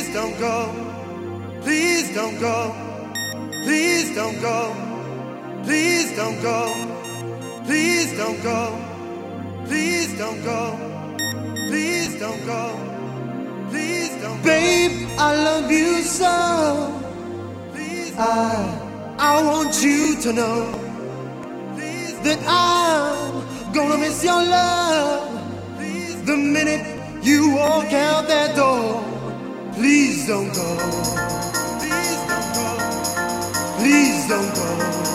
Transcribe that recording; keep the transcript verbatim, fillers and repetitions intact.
don't go. Please don't go. Please don't go. Please don't go. Please don't go. Please don't go. Please don't go. Please don't go. Babe, I love you so. Please I, I want you to know Please that I'm gonna miss your love Please the minute you walk out that door. Please don't go. Please don't go. Please don't go.